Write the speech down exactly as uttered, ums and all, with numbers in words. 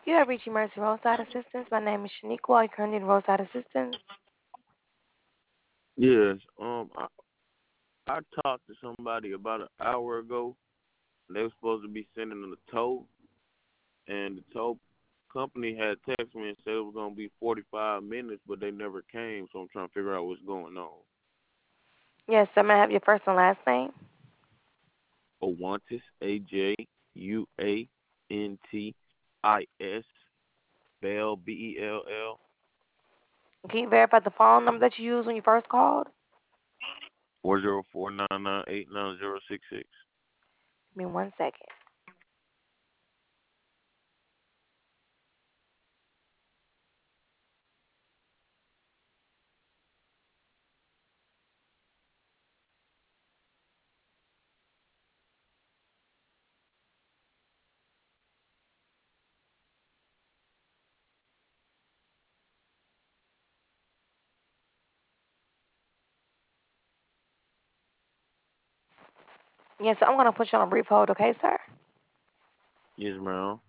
You have reached Emergency Roadside Assistance. My name is Shaniqua. I currently in Roadside Assistance. Yes. Um, I, I talked to somebody about an hour ago. They were supposed to be sending a tow, and the tow company had texted me and said it was gonna be forty-five minutes, but they never came. So I'm trying to figure out what's going on. Yes, sir. May I have your first and last name? Awantis, A J U A N T I S, Bell, B E L L, Can you verify the phone number that you used when you first called? four zero four nine nine eight nine zero six six. Give me one second. Yes, sir. I'm going to put you on a brief hold, okay, sir? Yes, ma'am.